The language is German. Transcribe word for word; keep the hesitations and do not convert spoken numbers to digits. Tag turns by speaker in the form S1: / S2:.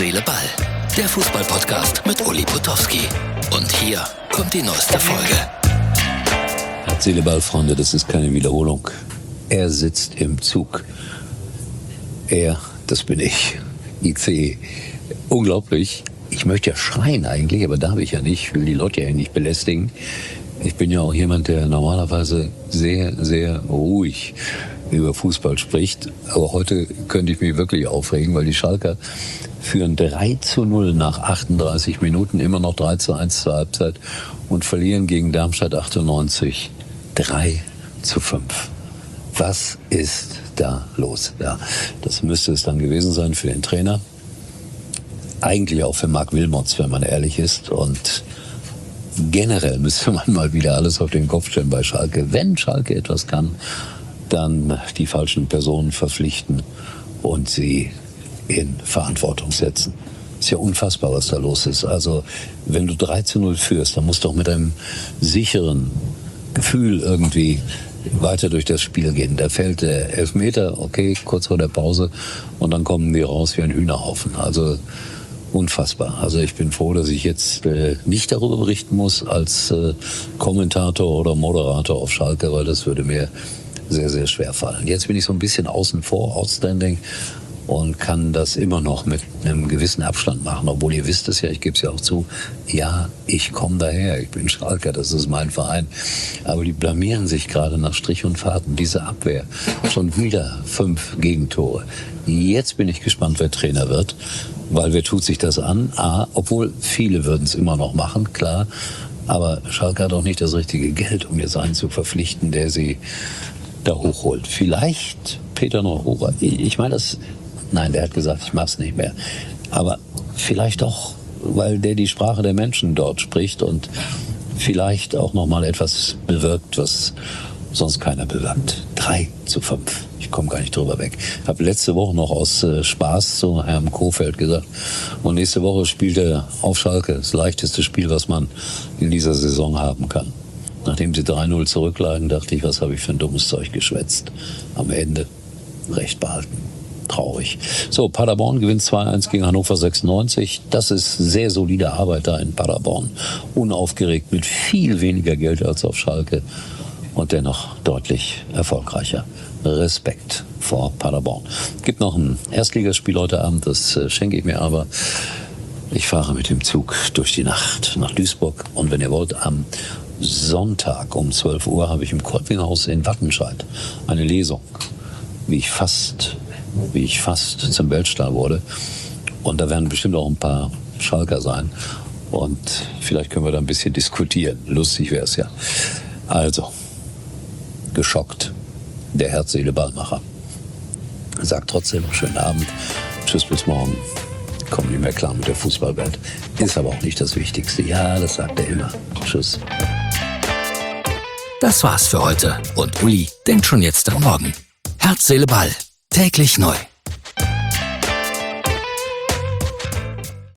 S1: Seele, Ball. Der Fußball-Podcast mit Uli Potowski. Und hier kommt die neueste Folge.
S2: Herz, Seele, Ball, Freunde, das ist keine Wiederholung. Er sitzt im Zug. Er, das bin ich. I C E. Unglaublich. Ich möchte ja schreien eigentlich, aber darf ich ja nicht. Ich will die Leute ja nicht belästigen. Ich bin ja auch jemand, der normalerweise sehr, sehr ruhig über Fußball spricht. Aber heute könnte ich mich wirklich aufregen, weil die Schalker führen drei zu null nach achtunddreißig Minuten, immer noch drei zu eins zur Halbzeit und verlieren gegen Darmstadt achtundneunzig drei zu fünf. Was ist da los? Ja, das müsste es dann gewesen sein für den Trainer. Eigentlich auch für Marc Wilmots, wenn man ehrlich ist. Und generell müsste man mal wieder alles auf den Kopf stellen bei Schalke. Wenn Schalke etwas kann, dann die falschen Personen verpflichten und sie in Verantwortung setzen. Ist ja unfassbar, was da los ist. Also, wenn du drei zu null führst, dann musst du auch mit einem sicheren Gefühl irgendwie weiter durch das Spiel gehen. Da fällt der Elfmeter, okay, kurz vor der Pause, und dann kommen die raus wie ein Hühnerhaufen. Also, unfassbar. Also ich bin froh, dass ich jetzt äh, nicht darüber berichten muss als äh, Kommentator oder Moderator auf Schalke, weil das würde mir sehr, sehr schwer fallen. Jetzt bin ich so ein bisschen außen vor, outstanding, und kann das immer noch mit einem gewissen Abstand machen. Obwohl ihr wisst es ja, ich gebe es ja auch zu, ja, ich komme daher, ich bin Schalker, das ist mein Verein. Aber die blamieren sich gerade nach Strich und Faden. Diese Abwehr, schon wieder fünf Gegentore. Jetzt bin ich gespannt, wer Trainer wird, weil wer tut sich das an? A, obwohl viele würden es immer noch machen, klar. Aber Schalke hat auch nicht das richtige Geld, um jetzt einen zu verpflichten, der sie da hochholt. Vielleicht Peter Neururer. Ich meine das... Nein, der hat gesagt, ich mach's nicht mehr. Aber vielleicht doch, weil der die Sprache der Menschen dort spricht und vielleicht auch noch mal etwas bewirkt, was sonst keiner bewirkt. Drei zu fünf. Ich komme gar nicht drüber weg. Ich habe letzte Woche noch aus äh, Spaß zu Herrn Kofeld gesagt. Und nächste Woche spielt er auf Schalke. Das leichteste Spiel, was man in dieser Saison haben kann. Nachdem sie drei null zurücklagen, dachte ich, was habe ich für ein dummes Zeug geschwätzt. Am Ende recht behalten. Traurig. So, Paderborn gewinnt zwei eins gegen Hannover sechsundneunzig. Das ist sehr solide Arbeit da in Paderborn. Unaufgeregt, mit viel weniger Geld als auf Schalke und dennoch deutlich erfolgreicher. Respekt vor Paderborn. Gibt noch ein Erstligaspiel heute Abend, das schenke ich mir aber. Ich fahre mit dem Zug durch die Nacht nach Duisburg, und wenn ihr wollt, am Sonntag um zwölf Uhr habe ich im Kolpinghaus in Wattenscheid eine Lesung, wie ich fast wie ich fast zum Weltstar wurde. Und da werden bestimmt auch ein paar Schalker sein. Und vielleicht können wir da ein bisschen diskutieren. Lustig wäre es ja. Also, geschockt. Der Herz, Seele, Ballmacher. Sagt trotzdem schönen Abend. Tschüss, bis morgen. Komm nicht mehr klar mit der Fußballwelt. Ist aber auch nicht das Wichtigste. Ja, das sagt er immer. Tschüss.
S1: Das war's für heute. Und Uli denkt schon jetzt am Morgen. Herz, Seele, Ball. Täglich neu.